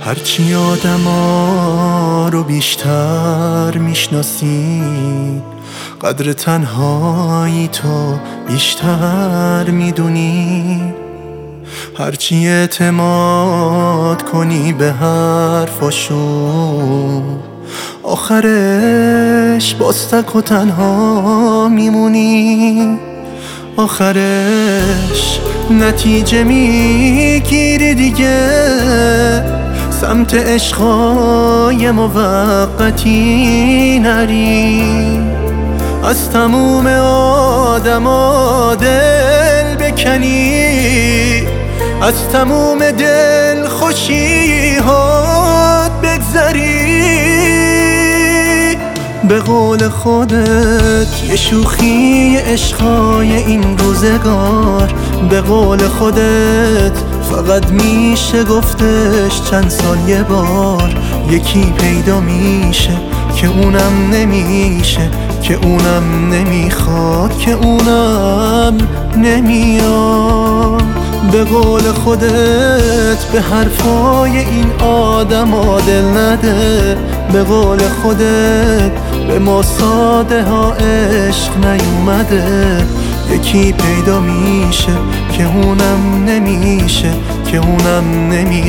هرچی آدما رو بیشتر میشناسی، قدر تنهایی تو بیشتر میدونی. هرچی اعتماد کنی به حرفاشون، آخرش باز تک و تنها میمونی. آخرش نتیجه میگیری دیگه، سمت عشقای موقتی نری. از تموم آدما دل بکنی، از تموم دل خوشی‌هات بگذری. به قول خودت یه شوخی عشقای این روزگار، به قول خودت فقط میشه گفتش چند سال یه بار. یکی پیدا میشه که اونم نمیشه، که اونم نمیخواد، که اونم نمیاد. به قول خودت به حرفای این آدما دل نده، به قول خودت به ما ساده ها عشق نیومده. یکی پیدا میشه که اونم نمیشه، که اونم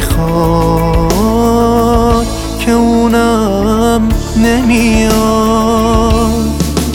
نمیخواد، که اونم نمیاد.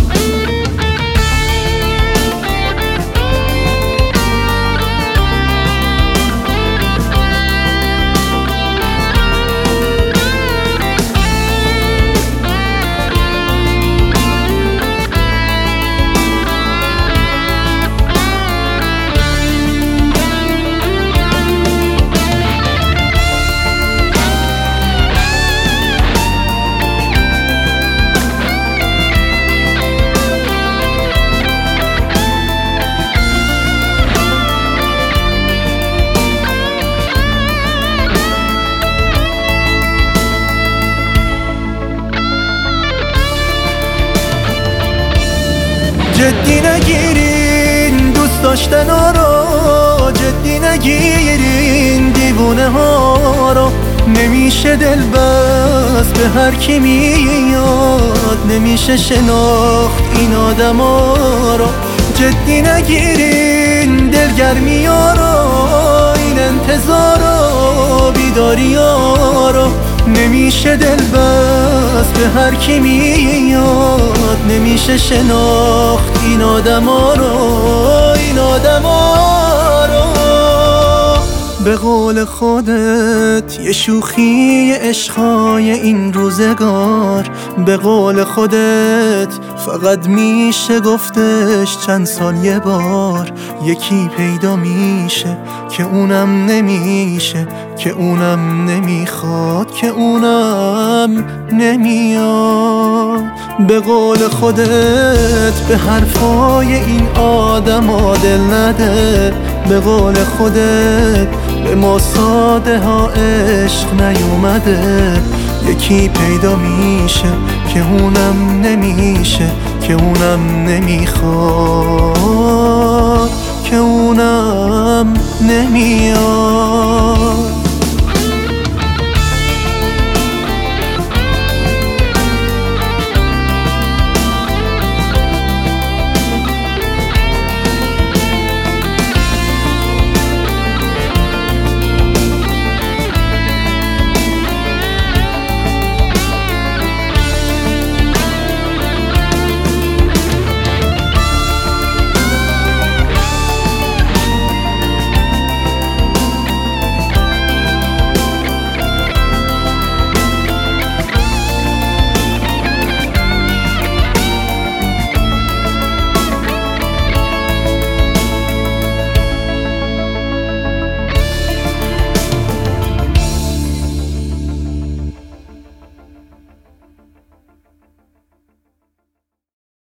جدی نگیرین دوست داشتن ها رو، جدی نگیرین دیوونه ها رو. نمیشه دل بست به هر کی میاد، نمیشه شناخت این آدم ها رو. جدی نگیرین دلگرمی ها رو، این انتظار و بیداری ها رو. نمیشه دل بست به هر کی میاد، نمیشه شناخت این آدما رو، این آدما رو. به قول خودت یه شوخی عشقای این روزگار، به قول خودت فقط میشه گفتش چند سال یه بار. یکی پیدا میشه که اونم نمیشه، که اونم نمیخواد، که اونم نمیاد. به قول خودت به حرفای این آدما دل نده، به قول خودت به ما ساده ها عشق نیومده. یکی پیدا میشه که اونم نمیشه، که اونم نمیخواد، که اونم نمیاد.